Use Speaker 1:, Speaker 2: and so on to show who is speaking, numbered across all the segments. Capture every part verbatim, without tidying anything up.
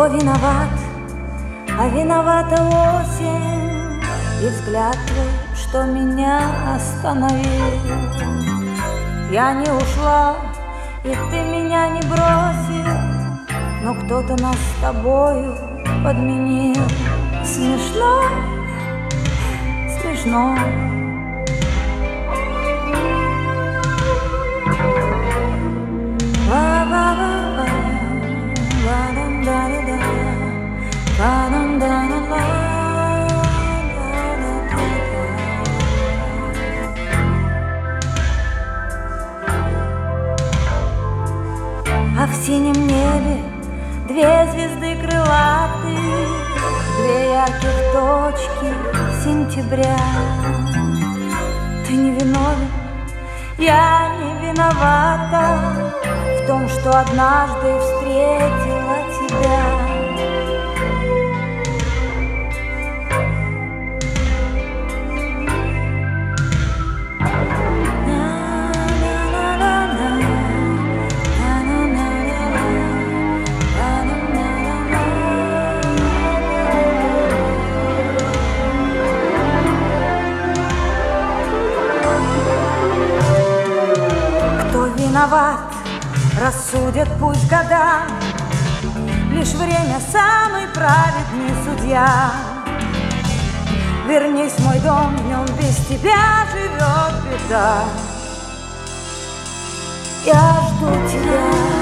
Speaker 1: Кто виноват? А виновата осень и взгляд твой, что меня остановил. Я не ушла, и ты меня не бросил, но кто-то нас с тобою подменил. Смешно, смешно. А в синем небе две звезды крылатые, две ярких точки сентября. Ты не виновен, я не виновата в том, что однажды встретила тебя. Виноват, рассудят пусть года, лишь время самый праведный судья. Вернись в мой дом, в нем без тебя живет беда. Я жду тебя.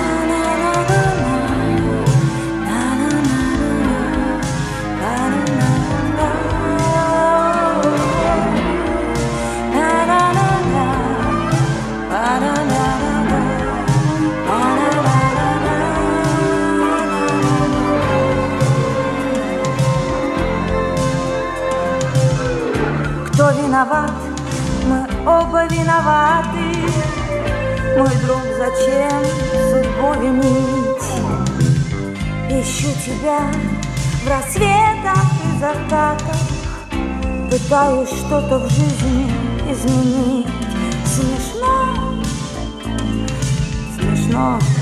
Speaker 1: Кто виноват? Мы оба виноваты. Мой друг, зачем судьбу винить? Ищу тебя в рассветах и закатах, пытаюсь что-то в жизни изменить. Смешно, смешно.